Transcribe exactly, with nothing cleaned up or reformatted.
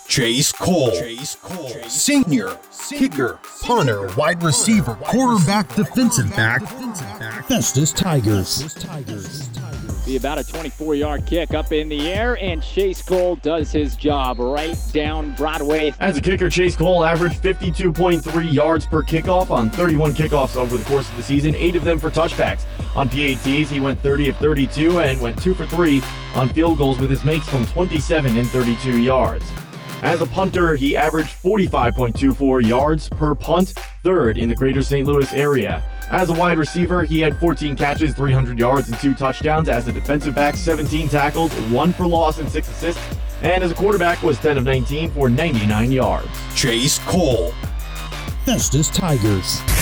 Chase Cole, Chase Cole, senior, kicker, punter, wide receiver, quarterback, defensive back, Festus Tigers. Be about a twenty-four-yard kick up in the air, and Chase Cole does his job right down Broadway. As a kicker, Chase Cole averaged fifty-two point three yards per kickoff on thirty-one kickoffs over the course of the season, eight of them for touchbacks. On P A Ts, he went thirty of thirty-two and went two for three on field goals with his makes from twenty-seven and thirty-two yards. As a punter, he averaged forty-five point two four yards per punt, third in the greater Saint Louis area. As a wide receiver, he had fourteen catches, three hundred yards, and two touchdowns. As a defensive back, seventeen tackles, one for loss, and six assists. And as a quarterback, was ten of nineteen for ninety-nine yards. Chase Cole, Festus Tigers.